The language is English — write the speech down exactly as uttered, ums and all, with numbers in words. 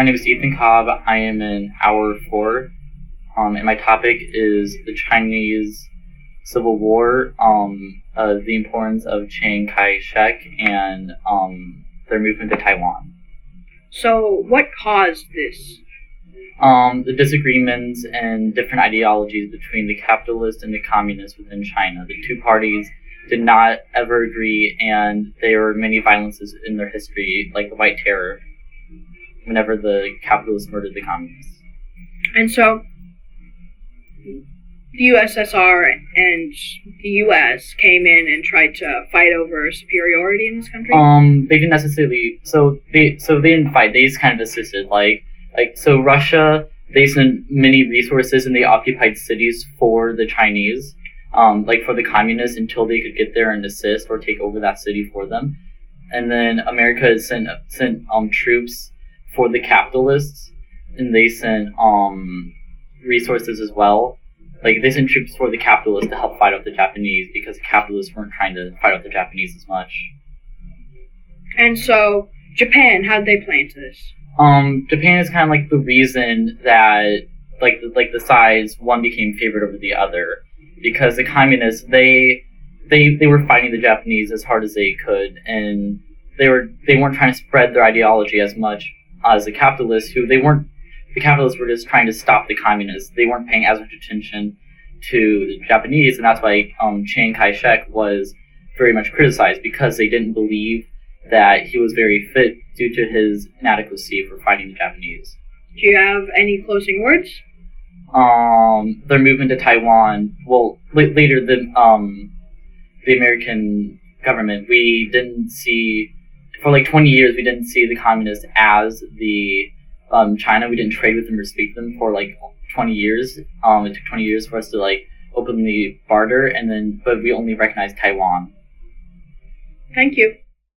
My name is Ethan Cobb. I am in hour four, um, and my topic is the Chinese Civil War, um, uh, the importance of Chiang Kai-shek, and um, their movement to Taiwan. So, what caused this? Um, the disagreements and different ideologies between the capitalists and the communists within China. The two parties did not ever agree, and there were many violences in their history, like the White Terror, whenever the capitalists murdered the communists. And so, the U S S R and the U S came in and tried to fight over superiority in this country? Um, they didn't necessarily, so they, so they didn't fight, they just kind of assisted, like, like, so Russia, they sent many resources and they occupied cities for the Chinese, um, like for the communists until they could get there and assist or take over that city for them. And then America sent, sent, um, troops for the capitalists, and they sent um resources as well. Like they sent troops for the capitalists to help fight off the Japanese because the capitalists weren't trying to fight off the Japanese as much. And so Japan, how'd they play into this? Um, Japan is kind of like the reason that like the, like the sides one became favored over the other, because the communists they they they were fighting the Japanese as hard as they could, and they were they weren't trying to spread their ideology as much as the capitalists, who they weren't, the capitalists were just trying to stop the communists. They weren't paying as much attention to the Japanese, and that's why um, Chiang Kai-shek was very much criticized, because they didn't believe that he was very fit due to his inadequacy for fighting the Japanese. Do you have any closing words? Um, their movement to Taiwan, well, l- later the, um, the American government, we didn't see, for like twenty years, we didn't see the communists as the um, China. We didn't trade with them or speak to them for like twenty years. Um, it took twenty years for us to like openly barter, and then but we only recognized Taiwan. Thank you.